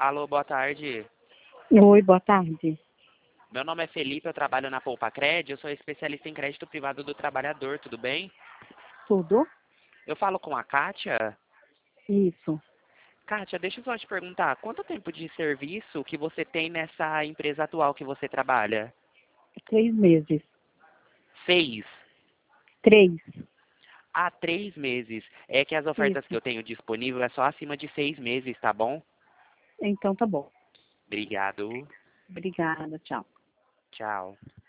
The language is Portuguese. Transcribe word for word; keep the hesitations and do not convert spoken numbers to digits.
Alô, boa tarde. Oi, boa tarde. Meu nome é Felipe, eu trabalho na Poupa Cred, eu sou especialista em crédito privado do trabalhador, tudo bem? Tudo? Eu falo com a Kátia. Isso. Kátia, deixa eu só te perguntar, quanto tempo de serviço que você tem nessa empresa atual que você trabalha? Três meses. Seis. Três. Ah, três meses. É que as ofertas que Isso. eu tenho disponível é só acima de seis meses, tá bom? Então tá bom. Obrigado. Obrigada, tchau. Tchau.